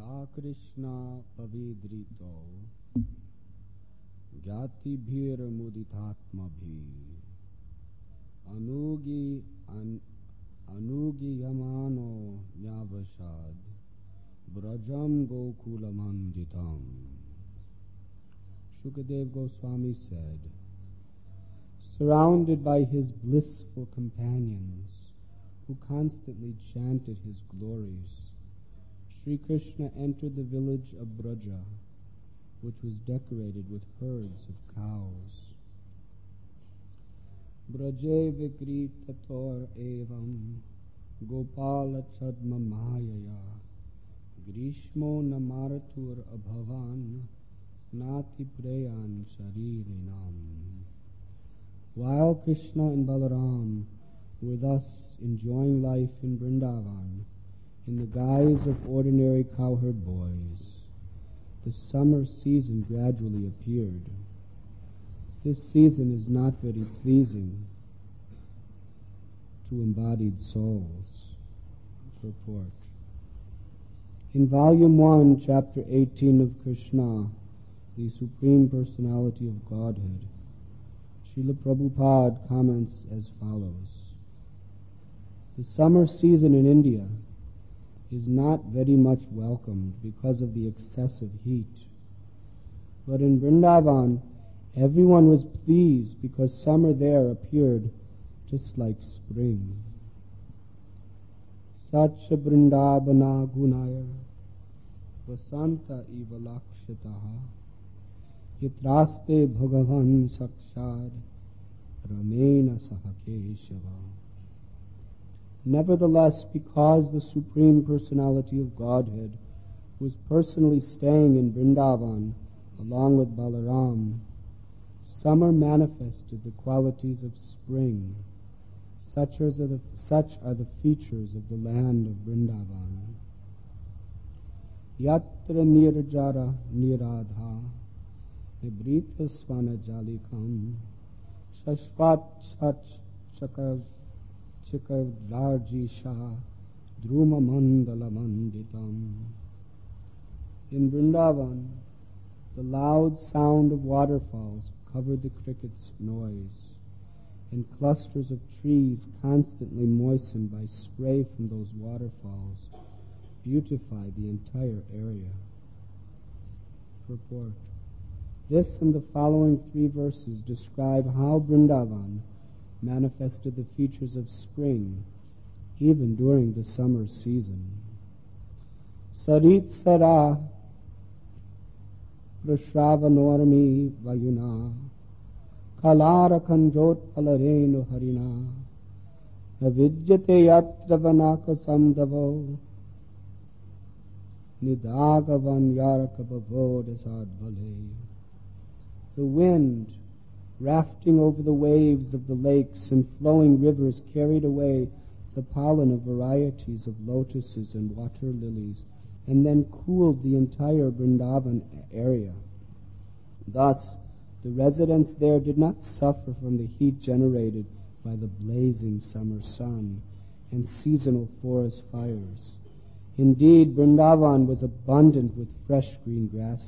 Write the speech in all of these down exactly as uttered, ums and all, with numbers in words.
Sa Krishna pavidrito Gyati bhir muditatma bhi Anugi an, Anugi yamano nyavashad Brajam Gokulamanditam. Shukadev Goswami said, surrounded by his blissful companions who constantly chanted his glories, Sri Krishna entered the village of Braja, which was decorated with herds of cows. Braje vikritator evam Gopala chadma mayaya Grishmo namaratur abhavan Nati preyan sharirinam. While Krishna and Balaram were thus enjoying life in Vrindavan in the guise of ordinary cowherd boys, the summer season gradually appeared. This season is not very pleasing to embodied souls. Purport. In Volume one, Chapter eighteen of Krishna, the Supreme Personality of Godhead, Srila Prabhupada comments as follows. The summer season in India is not very much welcomed because of the excessive heat. But in Vrindavan, everyone was pleased because summer there appeared just like spring. Sacha Vrindavana gunaya Vasanta iva lakshitaha Yitraste bhagavan sakshad Ramena sahakeshava. Nevertheless, because the Supreme Personality of Godhead was personally staying in Vrindavan along with Balaram, summer manifested the qualities of spring. Such are the, such are the features of the land of Vrindavan. Yatra nirjara niradha Nibrita swana jalikam Shashvat shach chakar Chikavrajisha Druma Mandala Manditam. In Vrindavan, the loud sound of waterfalls covered the cricket's noise, and clusters of trees constantly moistened by spray from those waterfalls beautified the entire area. Purport. This and the following three verses describe how Vrindavan manifested the features of spring even during the summer season. Sarit Sara Prashravanormi Vayuna Kalara Kanjot Palarenu Harina Navidyate Yatra Vanaka Samdavo Nidagavan Yarakabavo Desadvale. The wind rafting over the waves of the lakes and flowing rivers carried away the pollen of varieties of lotuses and water lilies, and then cooled the entire Vrindavan area. Thus, the residents there did not suffer from the heat generated by the blazing summer sun and seasonal forest fires. Indeed, Vrindavan was abundant with fresh green grass.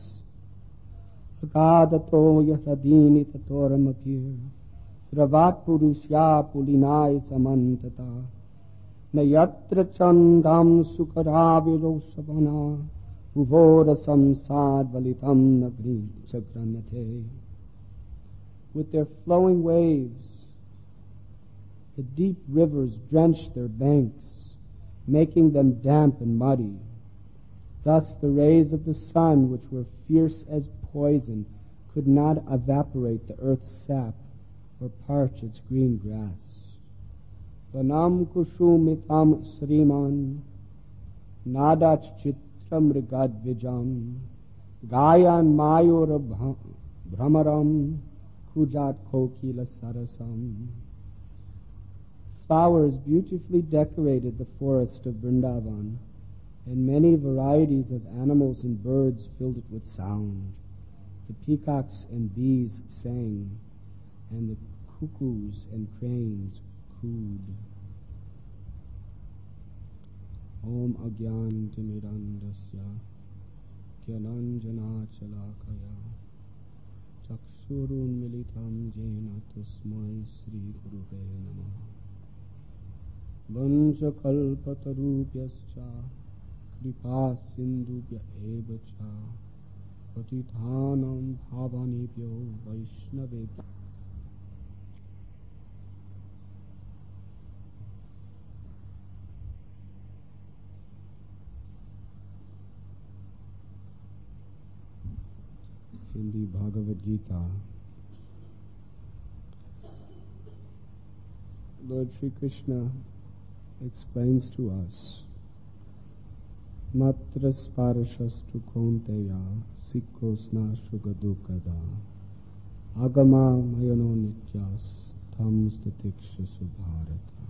Agadato yahradini tatoramapir Ravat purusya pulinai samantata Nayatra chandam sukaravirosavana Uvorasam sadvalitam nagri sagranate. With their flowing waves, the deep rivers drenched their banks, making them damp and muddy. Thus the rays of the sun, which were fierce as poison, could not evaporate the earth's sap or parch its green grass. Vanam kushumitam sriman nadach chitram rigadvijam gayan mayura brahmaram kujat kokila sarasam. Flowers beautifully decorated the forest of Vrindavan, and many varieties of animals and birds filled it with sound. The peacocks and bees sang, and the cuckoos and cranes cooed. Om Agyan Timirandasya ज्ञानाञ्जनाशलाकया चक्षुरुन्मिलितं येन तस्मै श्रीगुरुवे नमः। वंशकल्पतरुभ्यश्च कृपासिन्धुभ्य एव च पतितानां पावनेभ्यो वैष्णवेभ्यो in the Bhagavad Gita, Lord Shri Krishna explains to us, Matra sparashastu kaunteya sikkosna shugadukada agama mayano nityas tam statikshasu bharata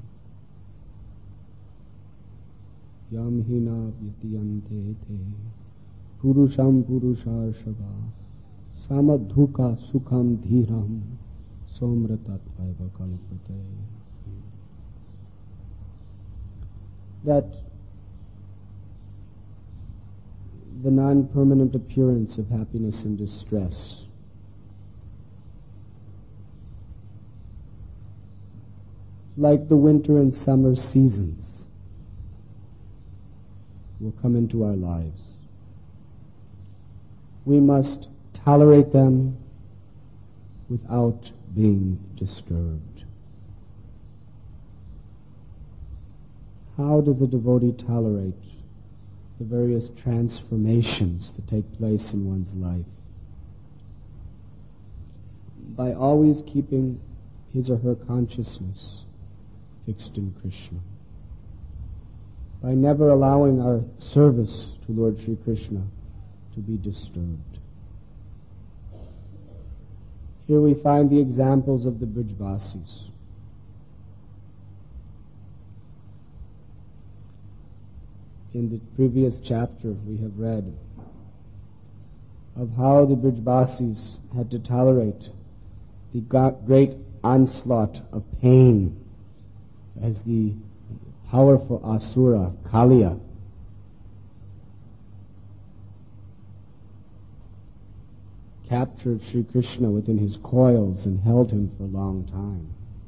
yam hina vyatiyante te purusham purushashava samadhuka sukham dhiram somratatvaiva kalpate. That the non-permanent appearance of happiness and distress like the winter and summer seasons will come into our lives. We must tolerate them without being disturbed. How does a devotee tolerate the various transformations that take place in one's life? By always keeping his or her consciousness fixed in Krishna. By never allowing our service to Lord Shri Krishna to be disturbed. Here we find the examples of the Brijvasis. In the previous chapter we have read of how the Brijvasis had to tolerate the great onslaught of pain as the powerful Asura, Kaliya, captured Sri Krishna within his coils and held him for a long time.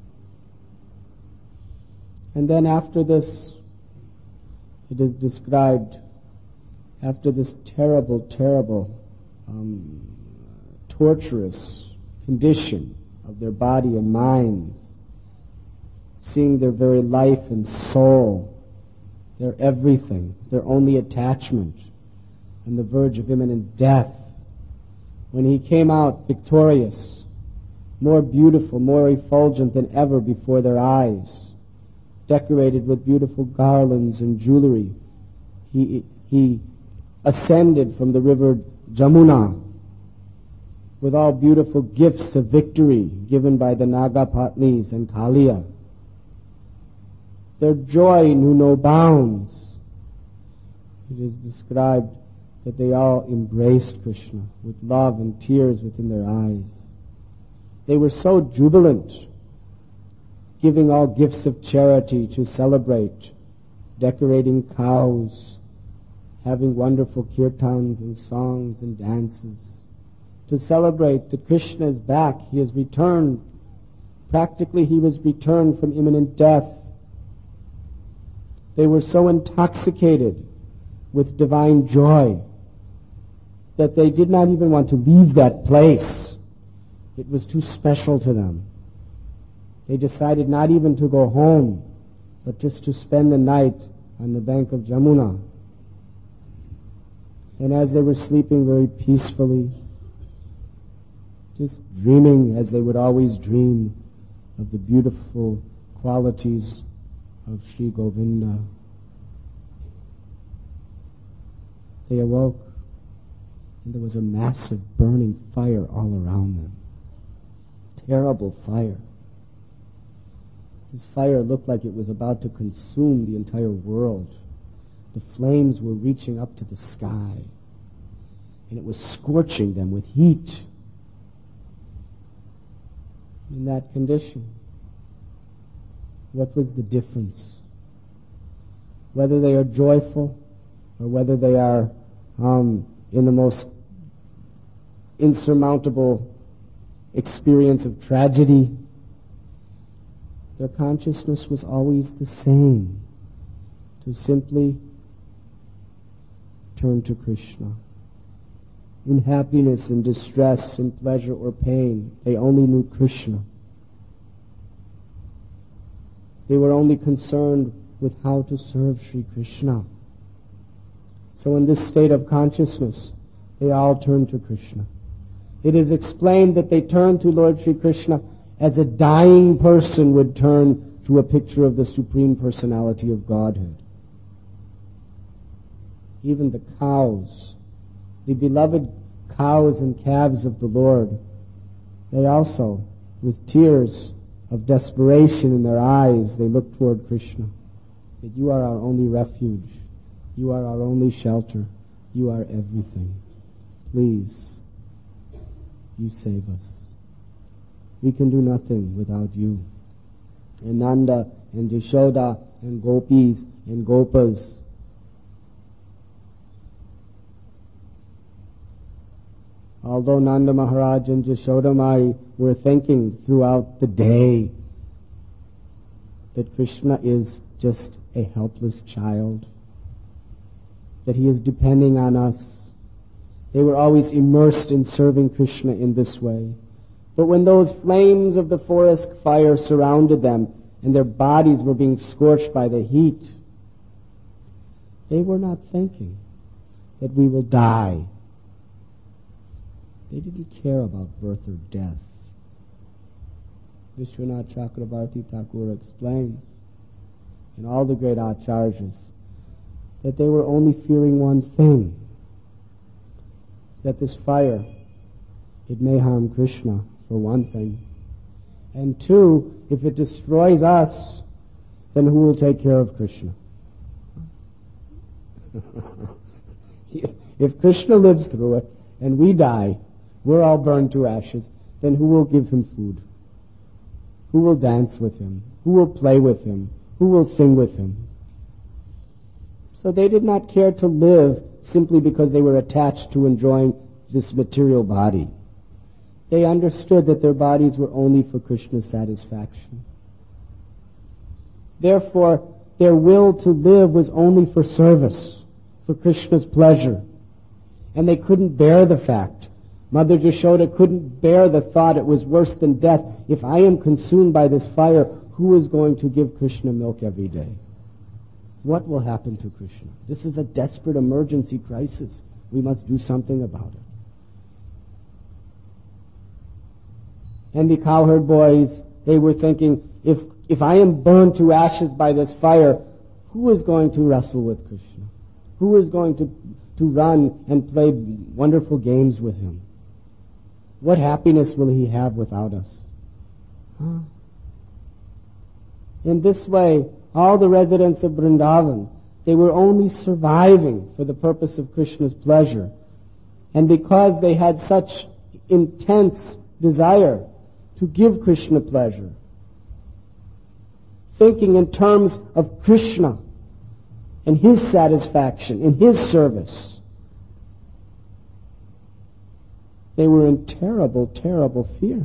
And then after this, it is described, after this terrible, terrible, um, torturous condition of their body and minds, seeing their very life and soul, their everything, their only attachment, on the verge of imminent death, when he came out victorious, more beautiful, more effulgent than ever before their eyes, decorated with beautiful garlands and jewelry, he, he ascended from the river Jamuna with all beautiful gifts of victory given by the Nagapatnis and Kaliya. Their joy knew no bounds. It is described that they all embraced Krishna with love and tears within their eyes. They were so jubilant, giving all gifts of charity to celebrate, decorating cows, having wonderful kirtans and songs and dances, to celebrate that Krishna is back, he has returned. Practically he was returned from imminent death. They were so intoxicated with divine joy that they did not even want to leave that place. It was too special to them. They decided not even to go home, but just to spend the night on the bank of Jamuna. And as they were sleeping very peacefully, just dreaming as they would always dream of the beautiful qualities of Sri Govinda, they awoke, and there was a massive burning fire all around them. Terrible fire. This fire looked like it was about to consume the entire world. The flames were reaching up to the sky, and it was scorching them with heat. In that condition, what was the difference? Whether they are joyful or whether they are um, in the most insurmountable experience of tragedy. Their consciousness was always the same, to simply turn to Krishna. In happiness and distress, in pleasure or pain, they only knew Krishna. They were only concerned with how to serve Sri Krishna. So in this state of consciousness, they all turned to Krishna. It is explained that they turned to Lord Sri Krishna as a dying person would turn to a picture of the Supreme Personality of Godhead. Even the cows, the beloved cows and calves of the Lord, they also, with tears of desperation in their eyes, they look toward Krishna. That you are our only refuge. You are our only shelter. You are everything. Please, you save us. We can do nothing without you. And Nanda and Yashoda and Gopis and Gopas, although Nanda Maharaj and Yashoda Mai were thinking throughout the day that Krishna is just a helpless child, that he is depending on us, they were always immersed in serving Krishna in this way. But when those flames of the forest fire surrounded them and their bodies were being scorched by the heat, they were not thinking that we will die. They didn't care about birth or death. Vishwanath Chakravarti Thakur explains, and all the great acharyas, that they were only fearing one thing, that this fire, it may harm Krishna, for one thing. And two, if it destroys us, then who will take care of Krishna? If Krishna lives through it, and we die, we're all burned to ashes, then who will give him food? Who will dance with him? Who will play with him? Who will sing with him? So they did not care to live simply because they were attached to enjoying this material body. They understood that their bodies were only for Krishna's satisfaction. Therefore, their will to live was only for service, for Krishna's pleasure. And they couldn't bear the fact. Mother Yashoda couldn't bear the thought it was worse than death. If I am consumed by this fire, who is going to give Krishna milk every day? What will happen to Krishna? This is a desperate emergency crisis. We must do something about it. And the cowherd boys, they were thinking, if if I am burned to ashes by this fire, who is going to wrestle with Krishna? Who is going to, to run and play wonderful games with him? What happiness will he have without us? Huh? In this way, all the residents of Vrindavan, they were only surviving for the purpose of Krishna's pleasure. And because they had such intense desire to give Krishna pleasure, thinking in terms of Krishna and his satisfaction, in his service, they were in terrible, terrible fear.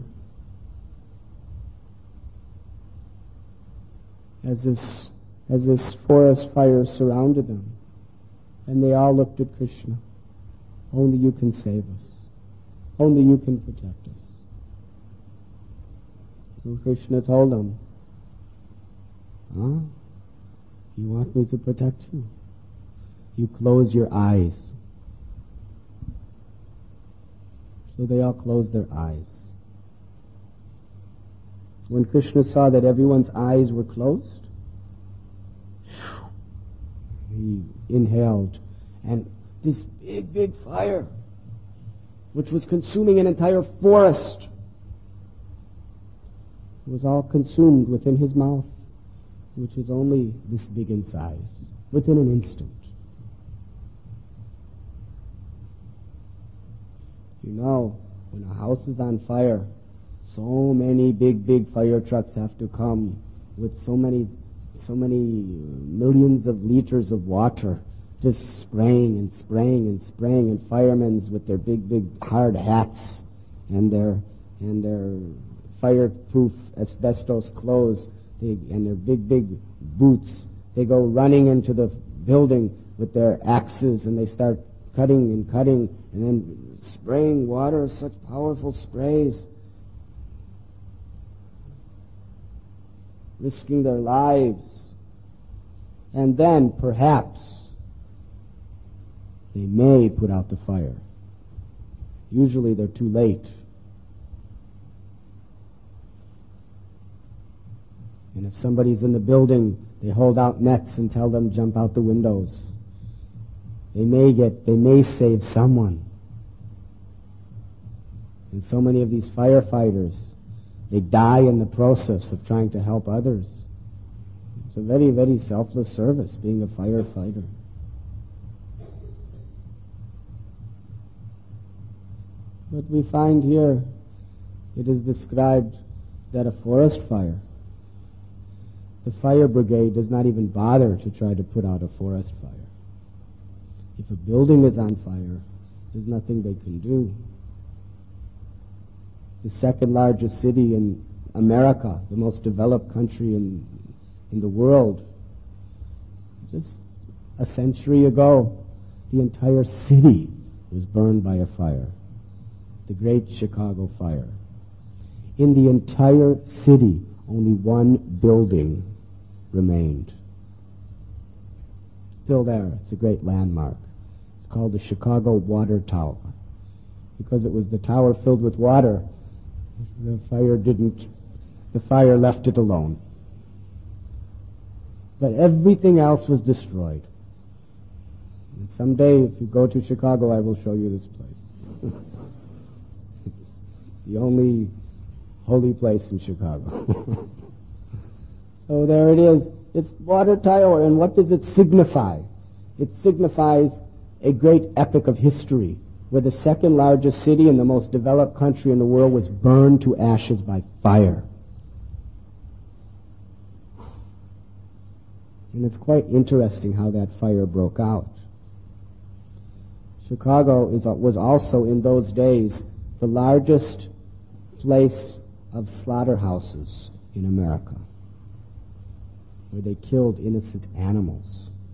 As this, as this forest fire surrounded them, and they all looked at Krishna. Only you can save us. Only you can protect us. So Krishna told them, huh? You want me to protect you? You close your eyes. So they all closed their eyes. When Krishna saw that everyone's eyes were closed, he inhaled, and this big, big fire, which was consuming an entire forest, was all consumed within his mouth, which was only this big in size, within an instant. You know, when a house is on fire, so many big, big fire trucks have to come with so many, so many millions of liters of water just spraying and spraying and spraying, and firemen with their big, big hard hats and their and their fireproof asbestos clothes, they, and their big, big boots. They go running into the building with their axes, and they start cutting and cutting, and then spraying water, such powerful sprays, risking their lives. And then, perhaps, they may put out the fire. Usually they're too late. And if somebody's in the building, they hold out nets and tell them jump out the windows. They may get, they may save someone. And so many of these firefighters, they die in the process of trying to help others. It's a very, very selfless service, being a firefighter. But we find here, it is described that a forest fire, the fire brigade does not even bother to try to put out a forest fire. If a building is on fire, there's nothing they can do. The second largest city in America, the most developed country in, in the world, just a century ago, the entire city was burned by a fire. The Great Chicago Fire. In the entire city, only one building remained. Still there. It's a great landmark. It's called the Chicago Water Tower. Because it was the tower filled with water, the fire didn't, the fire left it alone. But everything else was destroyed. And someday, if you go to Chicago, I will show you this place. It's the only holy place in Chicago. So there it is. It's water tower, and what does it signify? It signifies a great epic of history, where the second largest city in the most developed country in the world was burned to ashes by fire. And it's quite interesting how that fire broke out. Chicago is, was also in those days the largest place of slaughterhouses in America, where they killed innocent animals.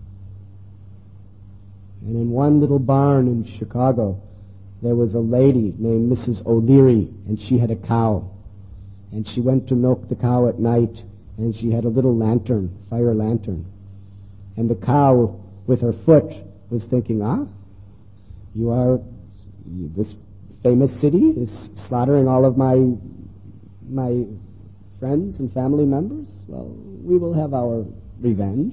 And in one little barn in Chicago, there was a lady named Missus O'Leary, and she had a cow. And she went to milk the cow at night, and she had a little lantern, fire lantern. And the cow, with her foot, was thinking, ah, you are, this famous city is slaughtering all of my, my friends and family members. Well, we will have our revenge.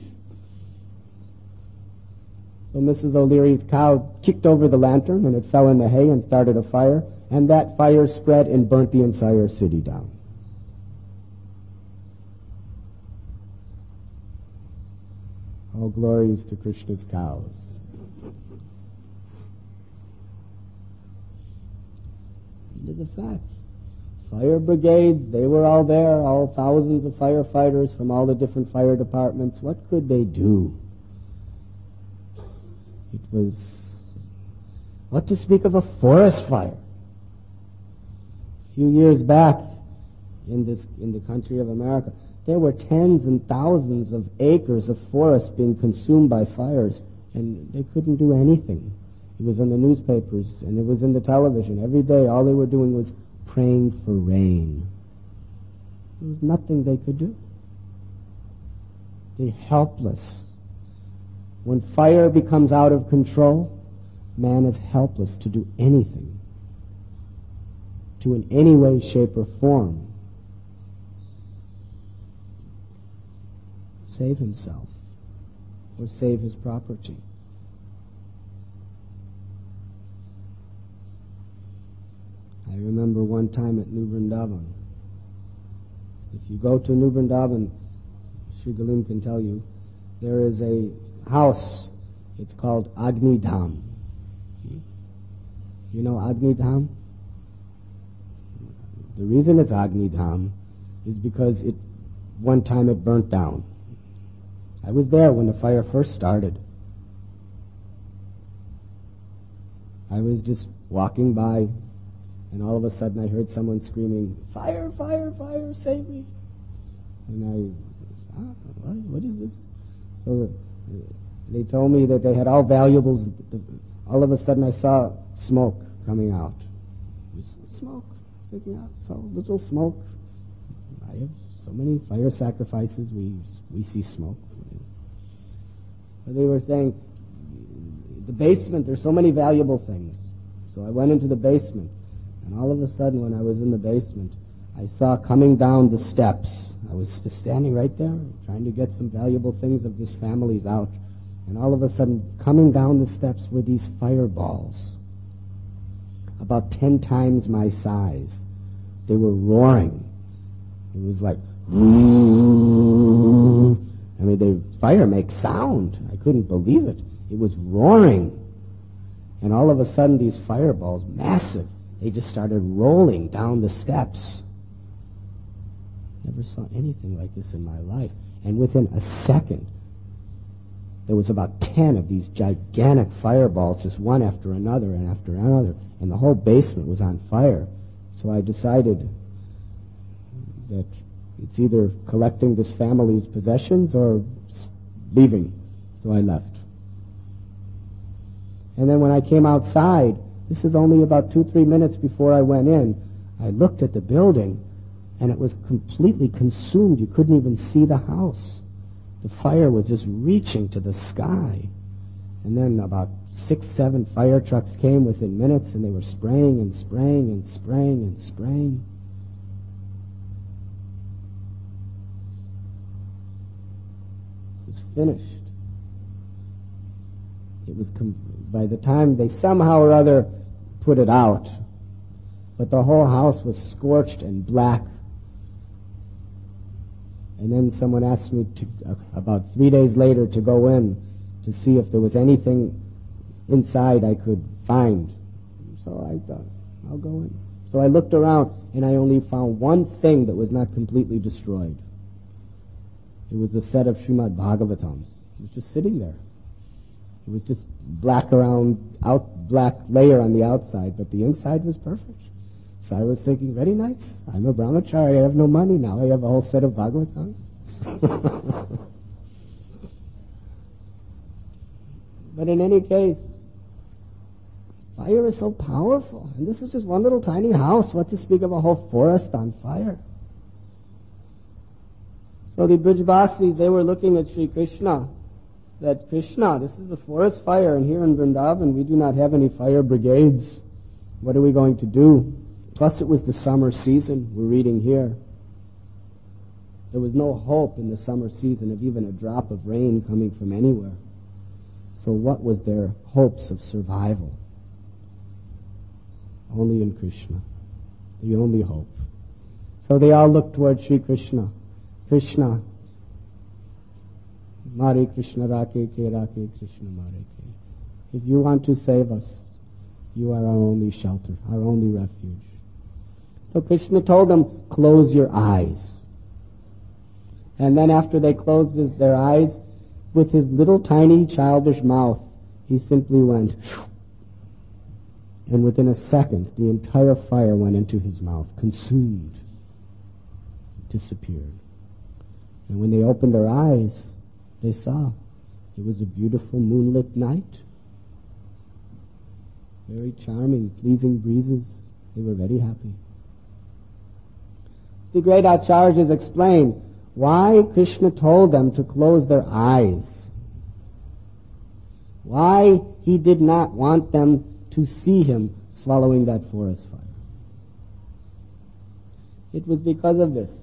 So Missus O'Leary's cow kicked over the lantern, and it fell in the hay and started a fire, and that fire spread and burnt the entire city down. All glories to Krishna's cows. It is a fact. Fire brigades, they were all there, all thousands of firefighters from all the different fire departments. What could they do? It was, what to speak of a forest fire? A few years back, in this in the country of America, there were tens and thousands of acres of forest being consumed by fires, and they couldn't do anything. It was in the newspapers, and it was in the television. Every day, all they were doing was praying for rain. There was nothing they could do. They're helpless. When fire becomes out of control, man is helpless to do anything, to in any way, shape, or form save himself or save his property. I remember one time at New Vrindavan. If you go to New Vrindavan, Sri Galim can tell you, there is a house. It's called Agni Dham. You know Agni Dham? The reason it's Agni Dham is because it one time it burnt down. I was there when the fire first started. I was just walking by, and all of a sudden I heard someone screaming, "Fire, fire, fire, save me!" And I, ah, what, what is this? So the, they told me that they had all valuables. All of a sudden I saw smoke coming out. Smoke sticking out, so little smoke. I have so many fire sacrifices, we we see smoke. But they were saying, the basement, there's so many valuable things. So I went into the basement, and all of a sudden when I was in the basement, I saw coming down the steps. I was just standing right there, trying to get some valuable things of this family's out. And all of a sudden, coming down the steps were these fireballs, about ten times my size. They were roaring. It was like, I mean, the fire makes sound. I couldn't believe it. It was roaring. And all of a sudden, these fireballs, massive, they just started rolling down the steps. Never saw anything like this in my life. And within a second, there was about ten of these gigantic fireballs, just one after another and after another, and the whole basement was on fire. So I decided that it's either collecting this family's possessions or leaving. So I left. And then when I came outside, this is only about two, three minutes before I went in, I looked at the building, and it was completely consumed. You couldn't even see the house. The fire was just reaching to the sky. And then about six, seven fire trucks came within minutes, and they were spraying and spraying and spraying and spraying. It was finished. It was, com- by the time they somehow or other put it out, but the whole house was scorched and black. And then someone asked me to, uh, about three days later to go in to see if there was anything inside I could find. So I thought, I'll go in. So I looked around, and I only found one thing that was not completely destroyed. It was a set of Srimad Bhagavatams. It was just sitting there. It was just black around, out black layer on the outside, but the inside was perfect. So I was thinking, very nice. I'm a brahmachari. I have no money now. I have a whole set of Bhagavatams. But in any case, fire is so powerful. And this is just one little tiny house. What to speak of a whole forest on fire? So the Brijvasis, they were looking at Sri Krishna. That Krishna, this is a forest fire, and here in Vrindavan we do not have any fire brigades. What are we going to do? Plus it was the summer season, we're reading here. There was no hope in the summer season of even a drop of rain coming from anywhere. So what was their hopes of survival? Only in Krishna. The only hope. So they all looked toward Sri Krishna. Krishna. Mare Krishna Rake Ke Rake Krishna Mare Ke. If you want to save us, you are our only shelter, our only refuge. So Krishna told them, close your eyes. And then after they closed his, their eyes, with his little tiny childish mouth, he simply went, and within a second, the entire fire went into his mouth, consumed, disappeared. And when they opened their eyes, they saw it was a beautiful moonlit night. Very charming, pleasing breezes. They were very happy. The great Acharyas explain why Krishna told them to close their eyes. Why he did not want them to see him swallowing that forest fire. It was because of this.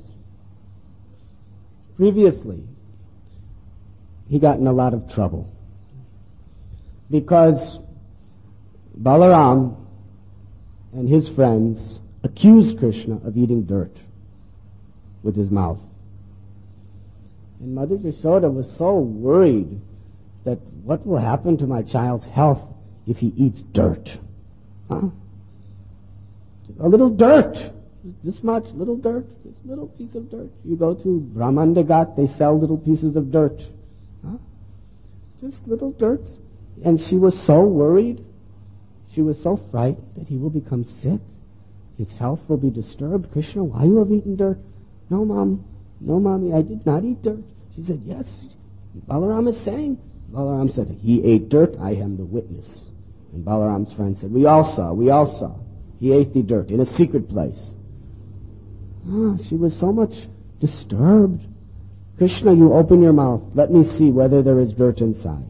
Previously, he got in a lot of trouble because Balaram and his friends accused Krishna of eating dirt with his mouth. And Mother Yashoda was so worried that what will happen to my child's health if he eats dirt? Huh? A little dirt. This much, little dirt. This little piece of dirt. You go to Brahmandagat, they sell little pieces of dirt. Huh? Just little dirt. And she was so worried. She was so frightened that he will become sick. His health will be disturbed. Krishna, why you have eaten dirt? No, Mom. No, Mommy, I did not eat dirt. She said, yes, Balaram is saying. Balaram said, he ate dirt, I am the witness. And Balaram's friend said, we all saw, we all saw. He ate the dirt in a secret place. Ah, she was so much disturbed. Krishna, you open your mouth. Let me see whether there is dirt inside.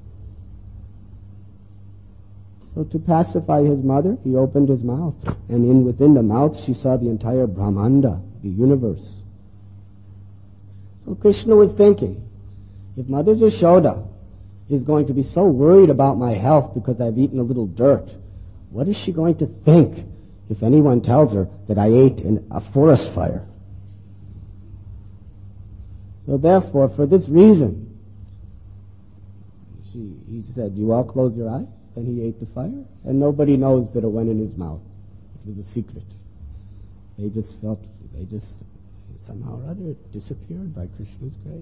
So to pacify his mother, he opened his mouth. And in within the mouth, she saw the entire Brahmanda, the universe. So Krishna was thinking, if Mother Yashoda is going to be so worried about my health because I've eaten a little dirt, what is she going to think if anyone tells her that I ate in a forest fire? So therefore, for this reason, she, he said, you all close your eyes. Then he ate the fire, and nobody knows that it went in his mouth. It was a secret. They just felt, they just, somehow or other, it disappeared by Krishna's grace.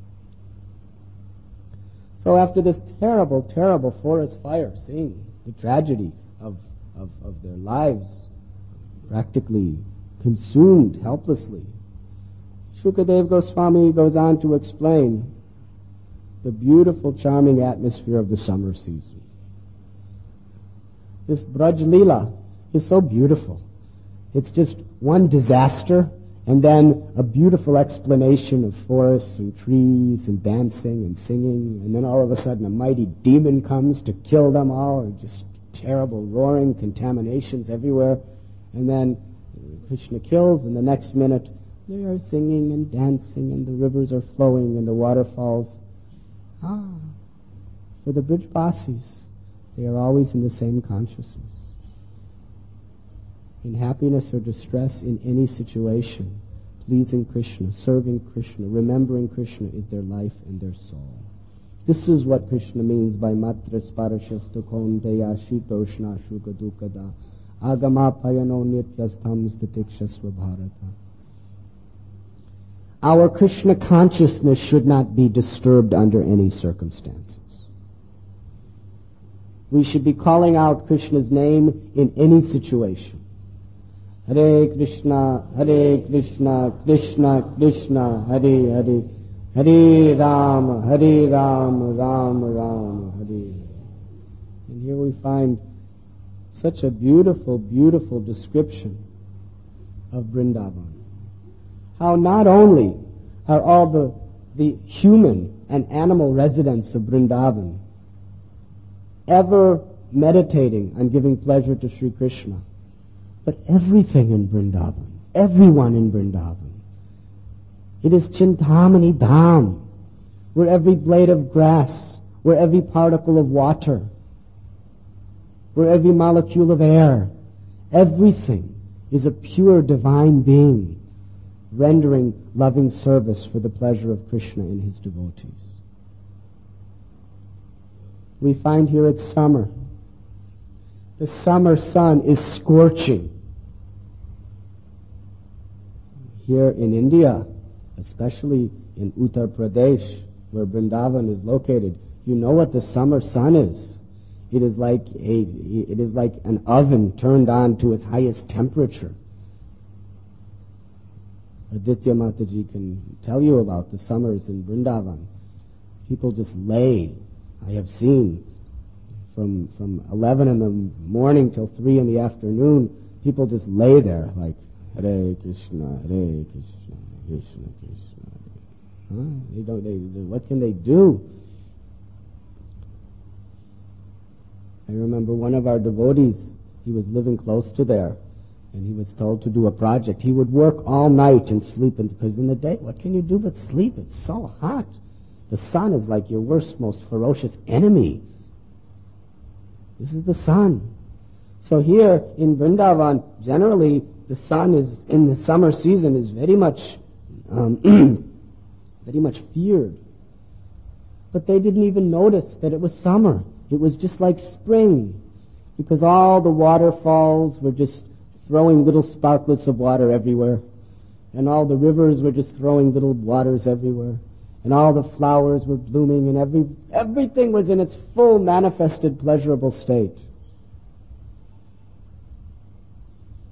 So after this terrible, terrible forest fire, seeing the tragedy of, of, of their lives practically consumed helplessly, Shukadeva Goswami goes on to explain the beautiful, charming atmosphere of the summer season. This Braj Leela is so beautiful. It's just one disaster and then a beautiful explanation of forests and trees and dancing and singing, and then all of a sudden a mighty demon comes to kill them all, and just terrible roaring, contaminations everywhere, and then Krishna kills, and the next minute they are singing and dancing and the rivers are flowing and the waterfalls. Ah, for the Brijbasis, they are always in the same consciousness. In happiness or distress, in any situation, pleasing Krishna, serving Krishna, remembering Krishna is their life and their soul. This is what Krishna means by matra sparashastu kondeya shitoshna shuka dukada agama payano nityastham stitikshasva bharata. Our Krishna consciousness should not be disturbed under any circumstances. We should be calling out Krishna's name in any situation. Hare Krishna, Hare Krishna, Krishna Krishna, Hare Hare, Hare Rama, Hare Rama, Rama Rama, Hare. And here we find such a beautiful, beautiful description of Vrindavan. How not only are all the, the human and animal residents of Vrindavan ever meditating on giving pleasure to Sri Krishna, but everything in Vrindavan, everyone in Vrindavan. It is Chintamani Dham, where every blade of grass, where every particle of water, where every molecule of air, everything is a pure divine being, rendering loving service for the pleasure of Krishna and his devotees. We find here it's summer. The summer sun is scorching. Here in India, especially in Uttar Pradesh, where Vrindavan is located, you know what the summer sun is. It is like a, it is like an oven turned on to its highest temperature. Aditya Mataji can tell you about the summers in Vrindavan. People just lay. I have seen from from eleven in the morning till three in the afternoon, people just lay there like Hare Krishna, Hare Krishna, Krishna Krishna. Huh? They don't. They, they, what can they do? I remember one of our devotees. He was living close to there, and he was told to do a project. He would work all night and sleep, because in the day, what can you do but sleep? It's so hot. The sun is like your worst, most ferocious enemy. This is the sun. So here in Vrindavan, generally the sun is, in the summer season, is very much, um, very much feared. But they didn't even notice that it was summer. It was just like spring, because all the waterfalls were just throwing little sparklets of water everywhere, and all the rivers were just throwing little waters everywhere, and all the flowers were blooming, and every everything was in its full manifested pleasurable state.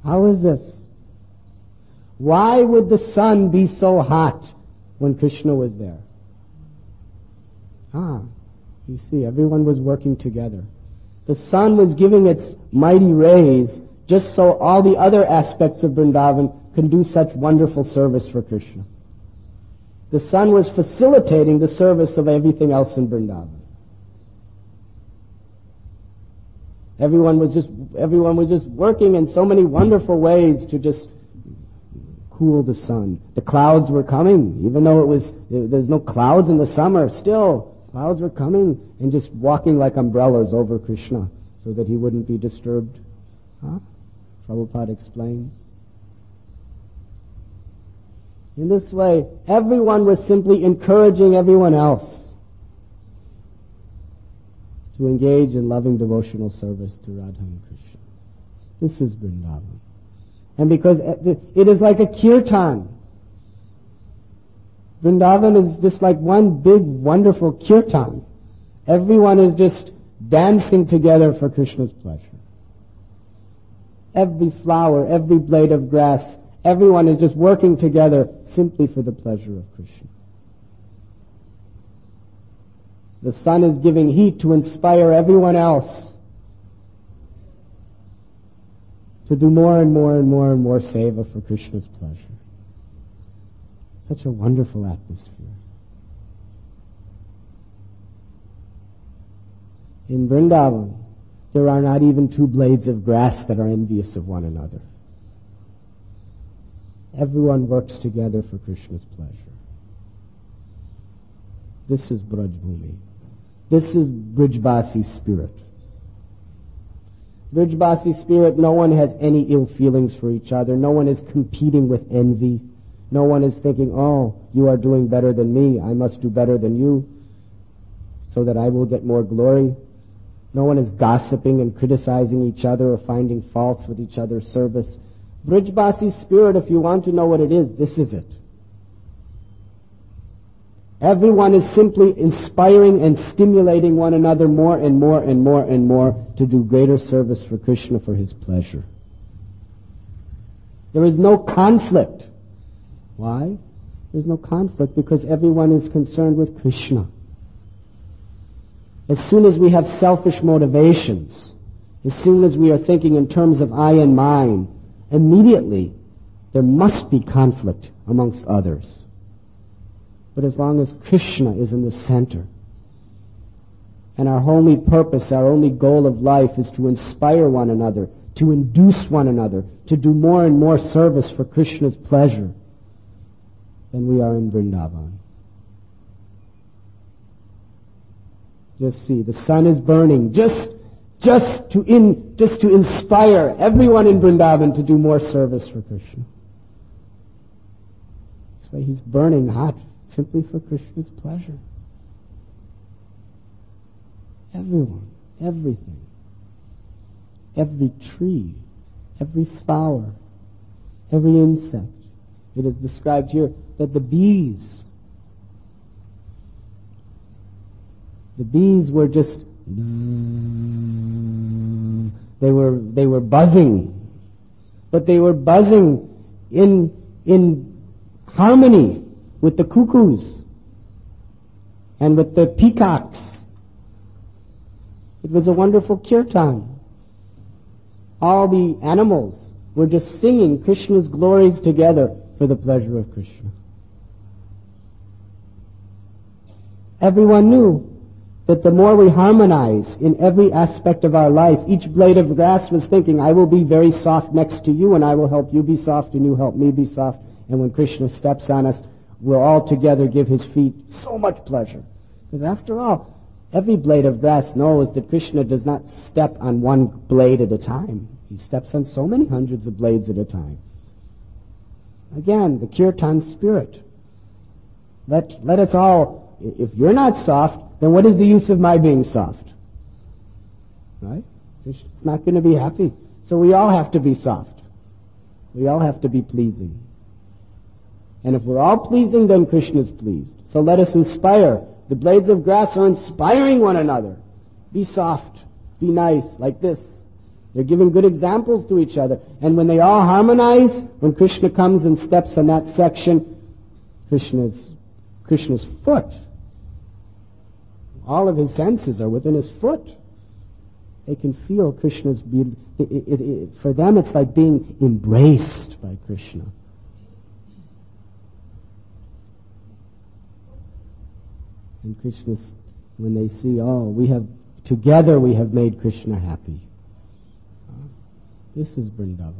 How is this? Why would the sun be so hot when Krishna was there? Ah, you see, everyone was working together. The sun was giving its mighty rays just so all the other aspects of Vrindavan can do such wonderful service for Krishna. The sun was facilitating the service of everything else in Vrindavan. Everyone was just, everyone was just working in so many wonderful ways to just cool the sun. The clouds were coming, even though it was, there's no clouds in the summer, still, clouds were coming and just walking like umbrellas over Krishna so that he wouldn't be disturbed. Huh? Prabhupada explains. In this way, everyone was simply encouraging everyone else to engage in loving devotional service to Radha and Krishna. This is Vrindavan. And because it is like a kirtan. Vrindavan is just like one big, wonderful kirtan. Everyone is just dancing together for Krishna's pleasure. Every flower, every blade of grass, everyone is just working together simply for the pleasure of Krishna. The sun is giving heat to inspire everyone else to do more and more and more and more seva for Krishna's pleasure. Such a wonderful atmosphere. In Vrindavan, there are not even two blades of grass that are envious of one another. Everyone works together for Krishna's pleasure. This is Braj Bhumi. This is Brijbasi spirit. Brijbasi spirit, no one has any ill feelings for each other. No one is competing with envy. No one is thinking, oh, you are doing better than me. I must do better than you so that I will get more glory. No one is gossiping and criticizing each other or finding faults with each other's service. Brijbasi spirit, if you want to know what it is, this is it. Everyone is simply inspiring and stimulating one another more and more and more and more to do greater service for Krishna for his pleasure. There is no conflict. Why? There's no conflict because everyone is concerned with Krishna. As soon as we have selfish motivations, as soon as we are thinking in terms of I and mine, immediately there must be conflict amongst others. But as long as Krishna is in the center, and our only purpose, our only goal of life is to inspire one another, to induce one another, to do more and more service for Krishna's pleasure, then we are in Vrindavan. Just see, the sun is burning, just just to in just to inspire everyone in Vrindavan to do more service for Krishna. That's why he's burning hot, simply for Krishna's pleasure. Everyone, everything, every tree, every flower, every insect. It is described here that the bees, the bees were just, they were they were buzzing, but they were buzzing in in harmony with the cuckoos and with the peacocks. It was a wonderful kirtan. All the animals were just singing Krishna's glories together for the pleasure of Krishna. Everyone knew that the more we harmonize in every aspect of our life, each blade of grass was thinking, I will be very soft next to you and I will help you be soft and you help me be soft. And when Krishna steps on us, we'll all together give his feet so much pleasure. Because after all, every blade of grass knows that Krishna does not step on one blade at a time. He steps on so many hundreds of blades at a time. Again, the kirtan spirit. Let, let us all, if you're not soft, then what is the use of my being soft? Right? Krishna's not going to be happy. So we all have to be soft. We all have to be pleasing. And if we're all pleasing, then Krishna is pleased. So let us inspire. The blades of grass are inspiring one another. Be soft. Be nice, like this. They're giving good examples to each other. And when they all harmonize, when Krishna comes and steps on that section, Krishna's, Krishna's foot, all of his senses are within his foot. They can feel Krishna's beauty. It, it, it, for them, it's like being embraced by Krishna. And Krishna's, when they see, oh, we have, together we have made Krishna happy. This is Vrindavan.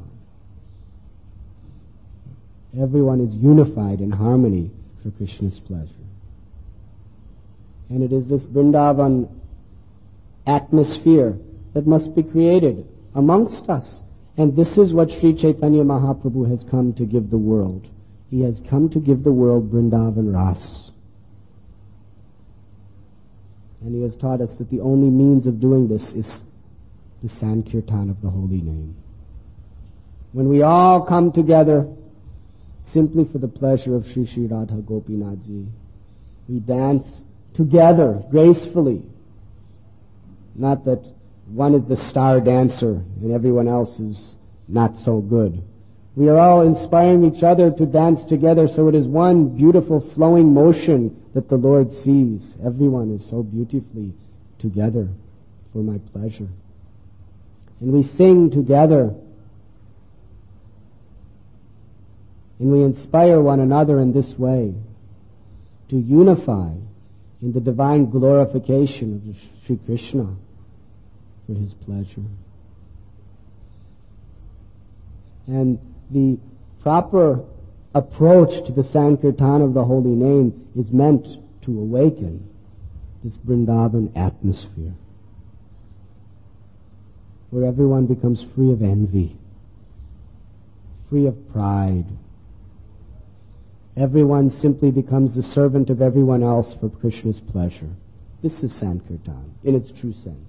Everyone is unified in harmony for Krishna's pleasure. And it is this Vrindavan atmosphere that must be created amongst us. And this is what Sri Chaitanya Mahaprabhu has come to give the world. He has come to give the world Vrindavan Ras. And he has taught us that the only means of doing this is the Sankirtan of the holy name. When we all come together simply for the pleasure of Sri Sri Radha Gopinathji, we dance together, gracefully. Not that one is the star dancer and everyone else is not so good. We are all inspiring each other to dance together, so it is one beautiful flowing motion that the Lord sees. Everyone is so beautifully together for my pleasure. And we sing together. And we inspire one another in this way to unify in the divine glorification of Sri Krishna for his pleasure. And the proper approach to the Sankirtan of the holy name is meant to awaken this Vrindavan atmosphere, where everyone becomes free of envy, free of pride. Everyone simply becomes the servant of everyone else for Krishna's pleasure. This is Sankirtan in its true sense.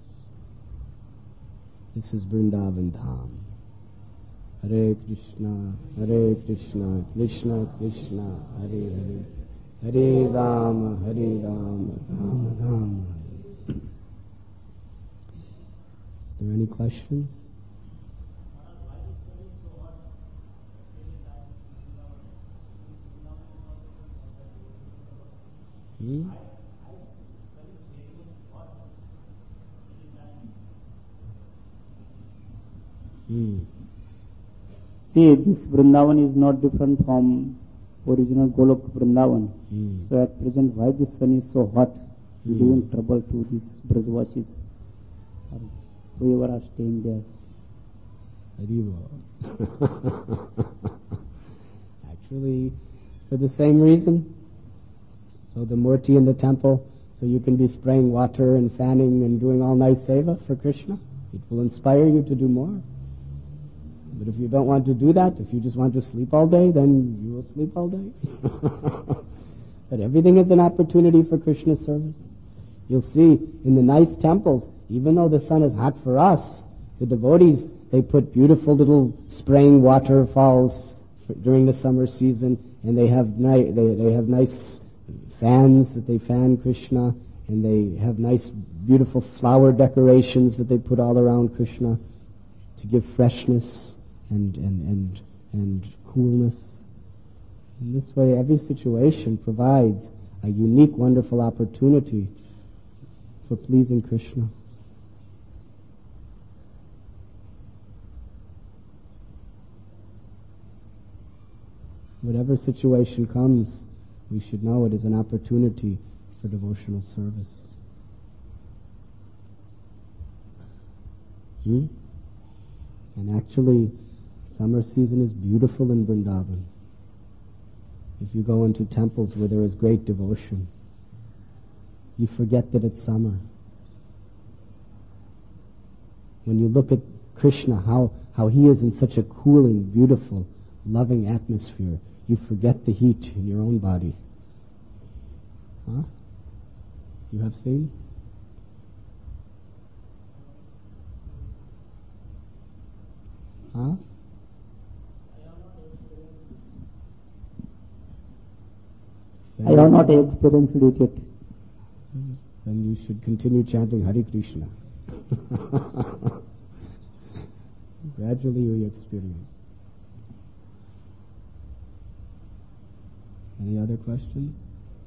This is Vrindavan Dham. Hare Krishna, Hare Krishna, Krishna Krishna, Hare Hare, Hare Rama, Hare Rama, Rama Rama. Is there any questions? Hmm? Hmm. See, this Vrindavan is not different from original Golok Vrindavan. Hmm. So at present, why this sun is so hot, Hmm. giving trouble to these Brajvasis or whoever are staying there? Actually, for the same reason. So the Murti in the temple, so you can be spraying water and fanning and doing all nice seva for Krishna. It will inspire you to do more. But if you don't want to do that, if you just want to sleep all day, then you will sleep all day. But everything is an opportunity for Krishna service. You'll see in the nice temples, even though the sun is hot for us, the devotees, they put beautiful little spraying waterfalls for, during the summer season, and they have ni- they, they have nice fans that they fan Krishna, and they have nice beautiful flower decorations that they put all around Krishna to give freshness and and and and coolness. In this way, every situation provides a unique, wonderful opportunity for pleasing Krishna. Whatever situation comes, we should know it is an opportunity for devotional service. Hmm? And actually, summer season is beautiful in Vrindavan. If you go into temples where there is great devotion, you forget that it's summer. When you look at Krishna, how, how he is in such a cooling, beautiful, loving atmosphere, you forget the heat in your own body. Huh? You have seen? Huh? I have not experienced it yet. Then you should continue chanting Hare Krishna. Gradually we experience. Any other questions?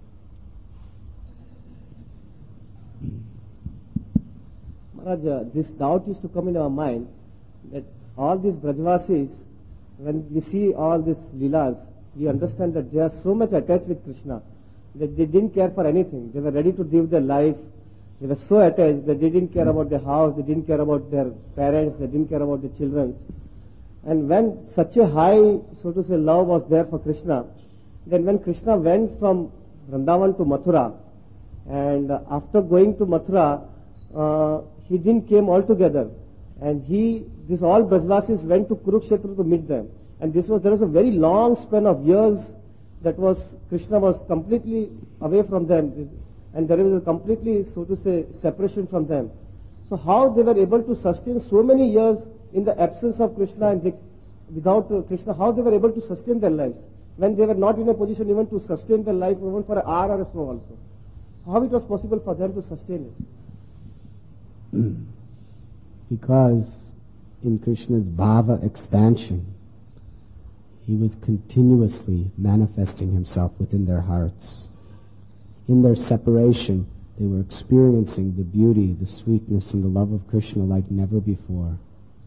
Maharaj, uh, this doubt used to come in our mind that all these Brajvasis, when we see all these Leelas, we understand that they are so much attached with Krishna that they didn't care for anything. They were ready to live their life. They were so attached that they didn't care about their house, they didn't care about their parents, they didn't care about their children. And when such a high, so to say, love was there for Krishna, then when Krishna went from Vrindavan to Mathura, and uh, after going to Mathura, uh, he didn't came all together. And he, this all Brajvasis went to Kurukshetra to meet them. And this was, there was a very long span of years that was, Krishna was completely away from them. And there was a completely, so to say, separation from them. So how they were able to sustain so many years in the absence of Krishna and they, without uh, Krishna, how they were able to sustain their lives when they were not in a position even to sustain their life even for an hour or so also. So how it was possible for them to sustain it? Because in Krishna's bhava expansion, he was continuously manifesting himself within their hearts. In their separation, they were experiencing the beauty, the sweetness, and the love of Krishna like never before.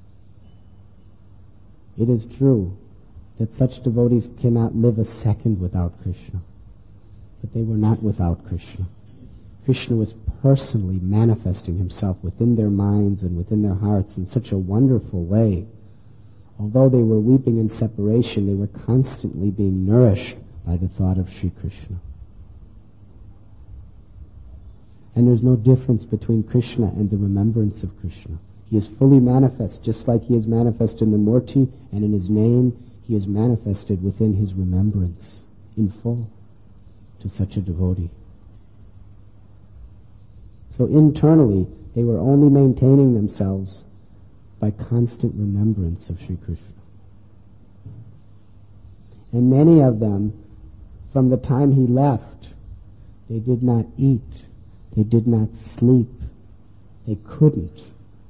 It is true that such devotees cannot live a second without Krishna, but they were not without Krishna. Krishna was personally manifesting himself within their minds and within their hearts in such a wonderful way. Although they were weeping in separation, they were constantly being nourished by the thought of Sri Krishna. And there's no difference between Krishna and the remembrance of Krishna. He is fully manifest, just like he is manifest in the Murti and in his name, he is manifested within his remembrance in full to such a devotee. So internally, they were only maintaining themselves by constant remembrance of Sri Krishna. And many of them, from the time he left, they did not eat, they did not sleep, they couldn't.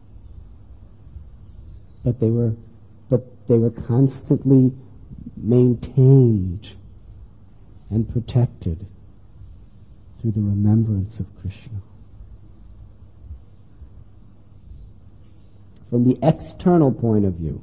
But they were, but they were constantly maintained and protected through the remembrance of Krishna. From the external point of view,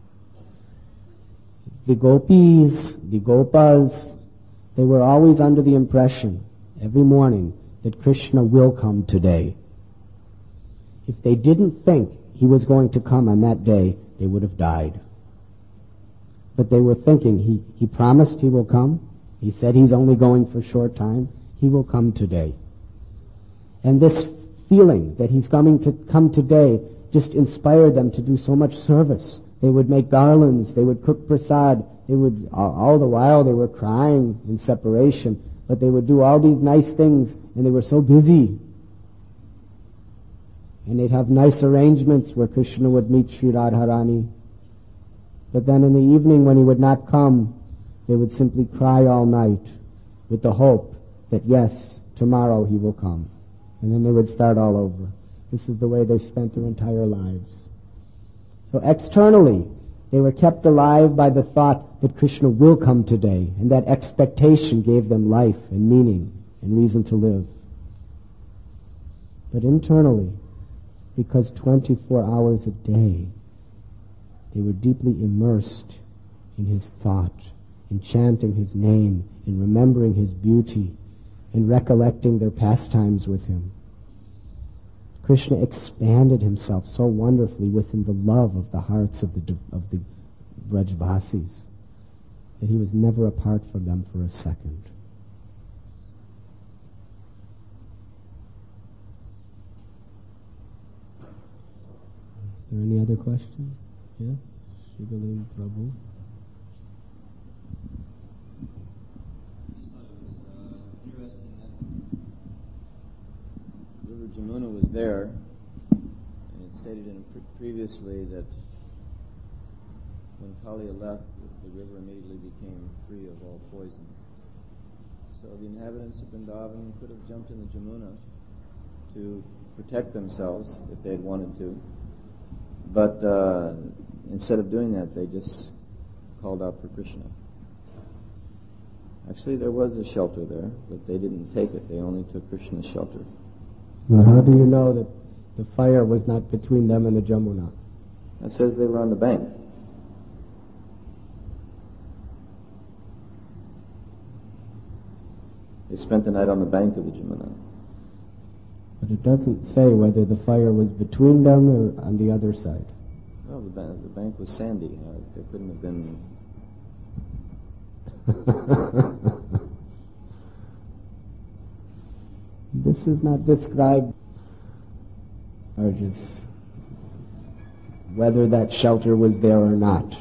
the gopis, the gopas, they were always under the impression every morning that Krishna will come today. If they didn't think he was going to come on that day, they would have died. But they were thinking, he, he promised he will come. He said he's only going for a short time. He will come today. And this feeling that he's coming to come today just inspired them to do so much service. They would make garlands, they would cook prasad, they would, all, all the while they were crying in separation, but they would do all these nice things, and they were so busy. And they'd have nice arrangements where Krishna would meet Sri Radharani. But then in the evening when he would not come, they would simply cry all night with the hope that yes, tomorrow he will come. And then they would start all over. This is the way they spent their entire lives. So externally, they were kept alive by the thought that Krishna will come today, and that expectation gave them life and meaning and reason to live. But internally, because twenty-four hours a day, they were deeply immersed in his thought, in chanting his name, in remembering his beauty, in recollecting their pastimes with him. Krishna expanded himself so wonderfully within the love of the hearts of the of the Brajvasis that he was never apart from them for a second. Is there any other questions? Yes, Shigalin Prabhu. Jamuna was there, and it stated in pre- previously that when Kaliya left, the river immediately became free of all poison. So the inhabitants of Vrindavan could have jumped in the Jamuna to protect themselves if they had wanted to, but uh, instead of doing that, they just called out for Krishna. Actually, there was a shelter there, but they didn't take it. They only took Krishna's shelter. Well, how do you know that the fire was not between them and the Jamuna? It says they were on the bank. They spent the night on the bank of the Jamuna. But it doesn't say whether the fire was between them or on the other side. Well, the, ba- the bank was sandy. Uh, there couldn't have been... This is not described, or just whether that shelter was there or not.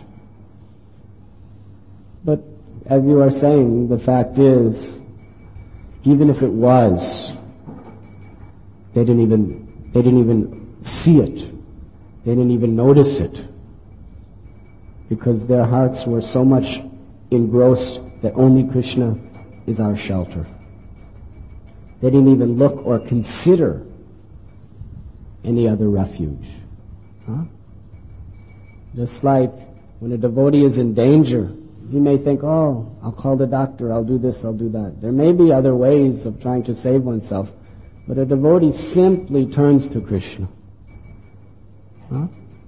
But as you are saying, the fact is, even if it was, they didn't even they didn't even see it. They didn't even notice it, because their hearts were so much engrossed that only Krishna is our shelter. They didn't even look or consider any other refuge. Huh? Just like when a devotee is in danger, he may think, oh, I'll call the doctor, I'll do this, I'll do that. There may be other ways of trying to save oneself, but a devotee simply turns to Krishna. Huh?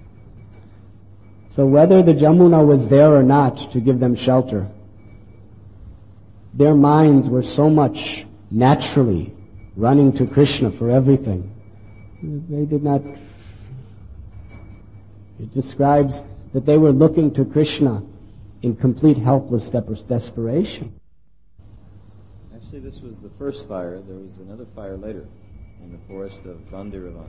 So whether the Jamuna was there or not to give them shelter, their minds were so much naturally running to Krishna for everything. They did not... It describes that they were looking to Krishna in complete helpless desperation. Actually, this was the first fire. There was another fire later in the forest of Bandiravan.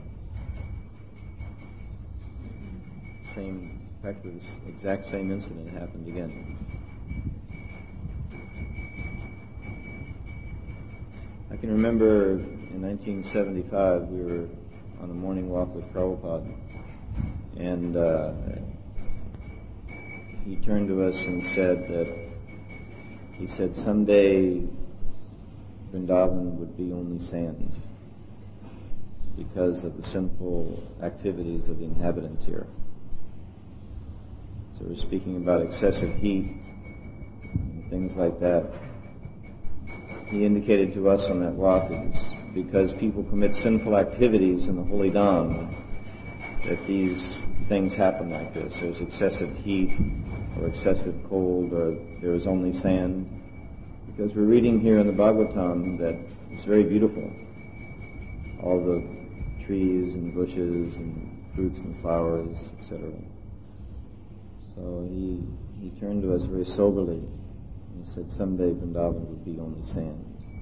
Same, in fact, the exact same incident happened again. I can remember in nineteen seventy-five we were on a morning walk with Prabhupada, and uh, he turned to us and said that, he said, someday Vrindavan would be only sand because of the sinful activities of the inhabitants here. So we're speaking about excessive heat and things like that. He indicated to us on that walk it was because people commit sinful activities in the holy Dham that these things happen like this. There's excessive heat or excessive cold, or there is only sand. Because we're reading here in the Bhagavatam that it's very beautiful. All the trees and bushes and fruits and flowers, et cetera. So he he turned to us very soberly. He said, someday Vrindavan would be only sand.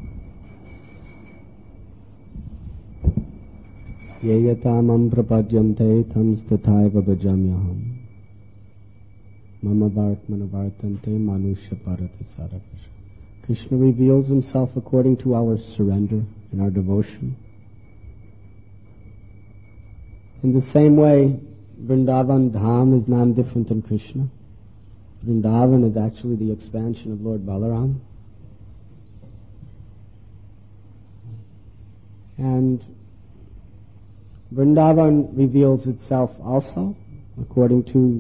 Yeyatamam prapadyante tam stataiva bhajamyaham mama bhartmana bhartante manusha bharata sarapasha. Krishna reveals himself according to our surrender and our devotion. In the same way, Vrindavan Dham is non-different than Krishna. Vrindavan is actually the expansion of Lord Balaram. And Vrindavan reveals itself also according to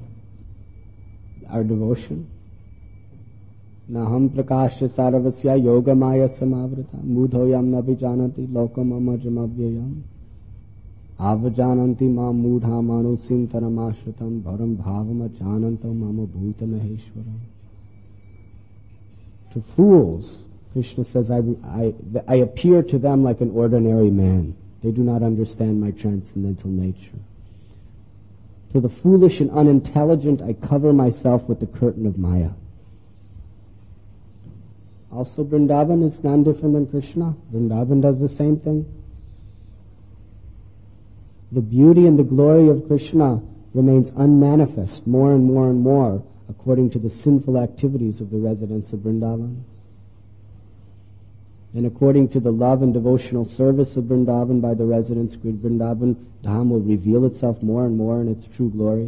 our devotion. Naham prakasya saravasya yogamaya samavrita mudhoyam nabijanati lokam amajamavyayam avajananti ma mudha manusim taramashritam bharam bhavam ajanantam mama bhuta maheshwaram. To fools, Krishna says, I, I, I appear to them like an ordinary man. They do not understand my transcendental nature. To the foolish and unintelligent, I cover myself with the curtain of Maya. Also, Vrindavan is non-different than Krishna. Vrindavan does the same thing. The beauty and the glory of Krishna remains unmanifest more and more and more according to the sinful activities of the residents of Vrindavan. And according to the love and devotional service of Vrindavan by the residents, Vrindavan Dham will reveal itself more and more in its true glory.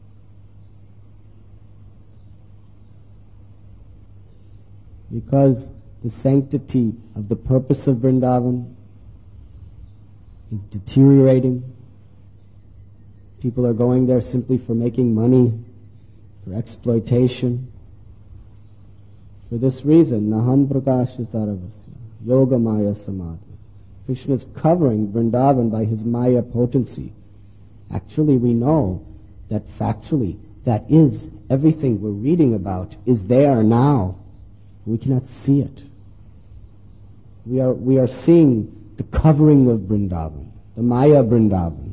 Because the sanctity of the purpose of Vrindavan is deteriorating, People are going there simply for making money, for exploitation. For this reason, Naham Prakasha Saravasya, Yoga Maya Samadhi. Krishna is covering Vrindavan by his Maya potency. Actually, we know that factually, that is, everything we're reading about is there now. We cannot see it. We are, we are seeing the covering of Vrindavan, the Maya Vrindavan.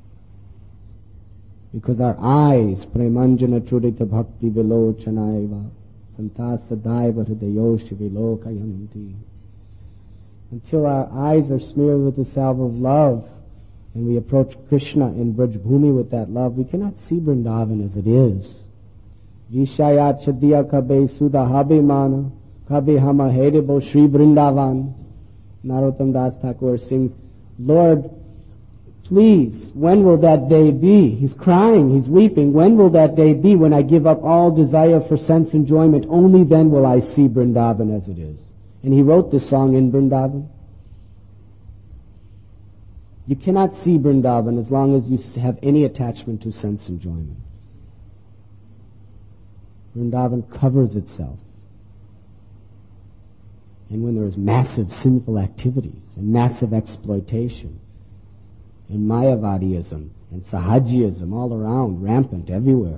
Because our eyes, Premanjana Trudita Bhakti Vilochanaiva, Santasa Daiva Hridayoshi Vilokayanti. Until our eyes are smeared with the salve of love, and we approach Krishna in Braj Bhumi with that love, we cannot see Vrindavan as it is. Vishayat Chadiya Kabe Sudha Habe Mana, Kabe Hama Hedebo Shri Vrindavan. Narottam Das Thakur sings, Lord, please, when will that day be? He's crying, he's weeping. When will that day be when I give up all desire for sense enjoyment? Only then will I see Vrindavan as it is. And he wrote this song in Vrindavan. You cannot see Vrindavan as long as you have any attachment to sense enjoyment. Vrindavan covers itself. And when there is massive sinful activities and massive exploitation and Mayavadism and Sahajiyism all around, rampant everywhere,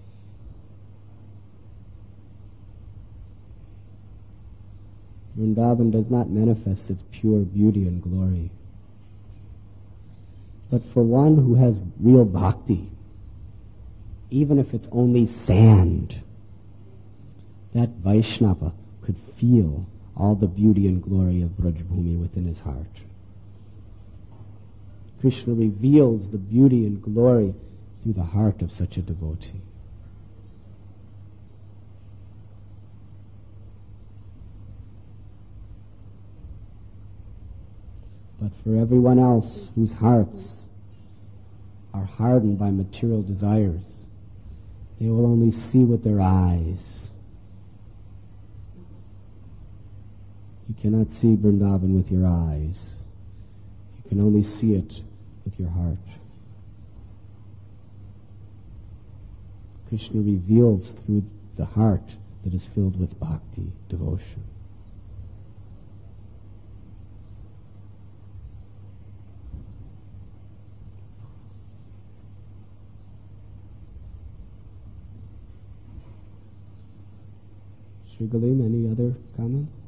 Vrindavan does not manifest its pure beauty and glory. But for one who has real bhakti, even if it's only sand, that Vaishnava could feel all the beauty and glory of Braj Bhumi within his heart. Krishna reveals the beauty and glory through the heart of such a devotee. But for everyone else whose hearts are hardened by material desires, they will only see with their eyes. You cannot see Vrindavan with your eyes. You can only see it with your heart. Krishna reveals through the heart that is filled with bhakti, devotion. Sri Galim, any other comments?